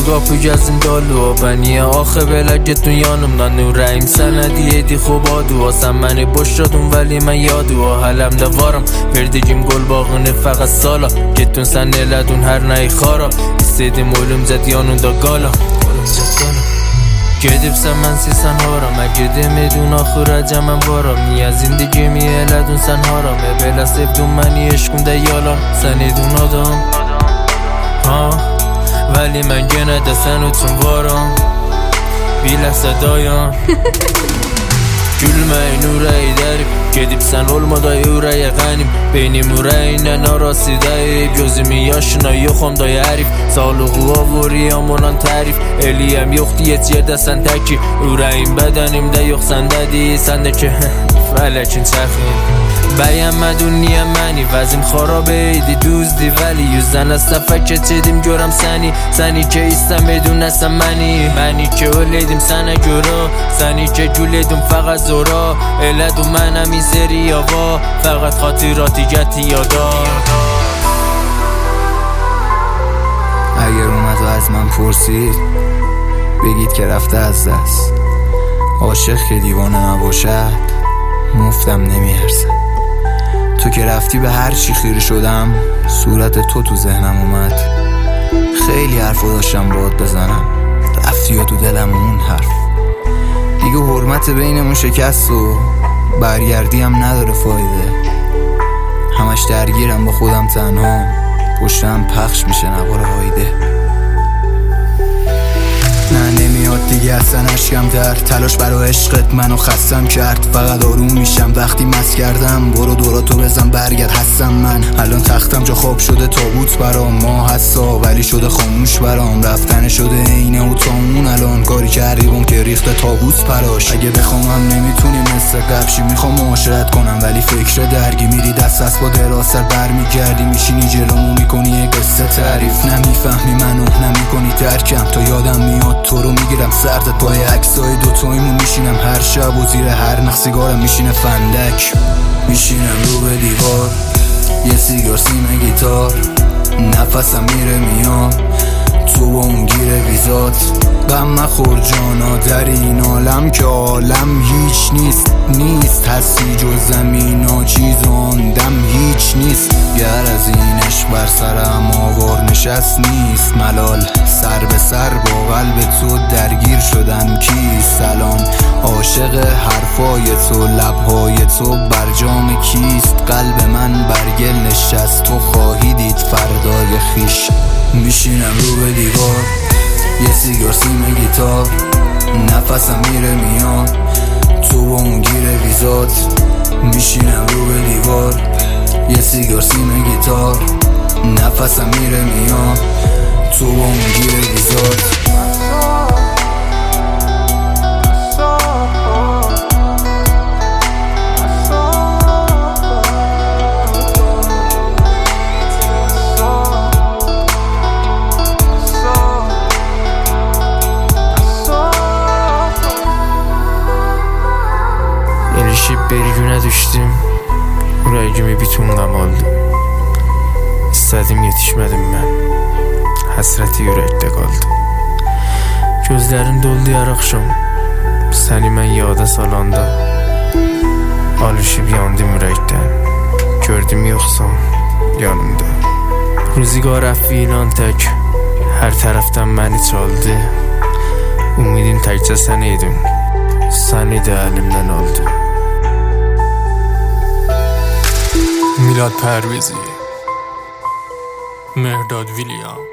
kapı gezdim dolu beni آخه بلگتون yanımdan yüreğim sənədiydi خوبادو Sen beni boşladın veli mən yadı Hələmdə varım verdigim qol bağını fəqət sala Getdin sən elədin hər nəyi xara İstədim ölümcət yanında qala Gedibsən mənsiz sən haram Gedemedin axıraca mən varam Niyə zindgimi elədin sən haram Belə sevdin məni eşqimdə yalan Sən edin adam Vəli mən genə də sən üçün varam Biləsə dayan Gülməyin ürəyi dərib Gedibsən olmadı ürəyə qənim Benim ürəyinlə arasidəyib Gözümün yaşına yoxam da yərif Sağlığı avuriyam olan tərif Eliyəm yoxdur heç yerdə sən təki Ürəyim bədənimdə yox səndədir Səndəki fələkin çəxin Bəyənmədin niyə məni Vəzim xarabə idi düzdü Vəli yüzdən az dəfə keçedim görəm səni Səni ki istəmədin nəsən məni ki ölədim sənə görə Səni ki gülədim fəqət zora Elədim mənəm این سری یاوا فقط خاطراتی گتی یادا اگر اومد و از من پرسید بگید که رفته از دست عاشق که دیوانه نباشد مفتم نمیارزد تو که رفتی به هر چی خیره شدم صورت تو ذهنم اومد خیلی حرفو داشتم باهات بزنم رفتی و تو دلم اون حرف دیگه حرمت بینمون شکست و برگردی هم نداره فایده همش درگیرم با خودم تنها پشتم پخش میشه نوار هایده نه نمیاد دیگه اصلا اشکم در تلاش برای عشقت منو خستم کرد فقط آروم میشم وقتی مست کردم برو دوراتو بزن برگرد هستم من الان تختم جا خواب شده تابوت برام ما هستا ولی شده خاموش برام رفتن شده اینه و تا اون الان کاری کردیم که ریخته تابوت پراش اگه بخوامم نمیتونی مثل قبشی میخوام معاشرت کنم ولی فکر درگی میری دست از با دراستر برمیگردی میشینی جلومو میکنی یه قصه تعریف نمیفهمی منو نمیکنی درکم تا یادم میاد تو رو میگیرم سرت پای عکسای دوتاییمون میشینم هر شب و زیر هر نخ سیگارم میشینه فندک میشینم رو به دیوار یه سیگار سیم گیتار نفسم میره میاد تو با اون گیره ویزات غم نخور جانا در این عالم که عالم هیچ نیست هستی جز زمین ها چیز آندم هیچ نیست گر از اینش بر سرم آوار نشست نیست ملال سر به سر با قلب تو درگیر شدم کیست الان عاشق حرفای تو لبهای تو برجام کیست قلب من برگل نشست تو خواهی دید فردای خیش میشینم رو به دیوار یه سیگار سیم گیتار نفسم میره میاد تو با اون گیره ویزات میشینم رو به دیوار یه سیگار سیم گیتار نفسم میره میاد تو با اون گیره ویزات Erişip bir günə düşdüm Ürəyimi bütün qam aldı İstədim yetişmədim mən Həsrəti ürəkdə qaldı Gözlərim doldu yar axşam Səni mən yada salanda Alışıb yandım ürəkdən Gördüm yoxsan yanımda Ruzigar əfvi inan tək Hər tərəfdən məni çaldı Ümidin təkcə sən idin Səni də əlimdən aldı میلاد پرویزی مهرداد ویلیام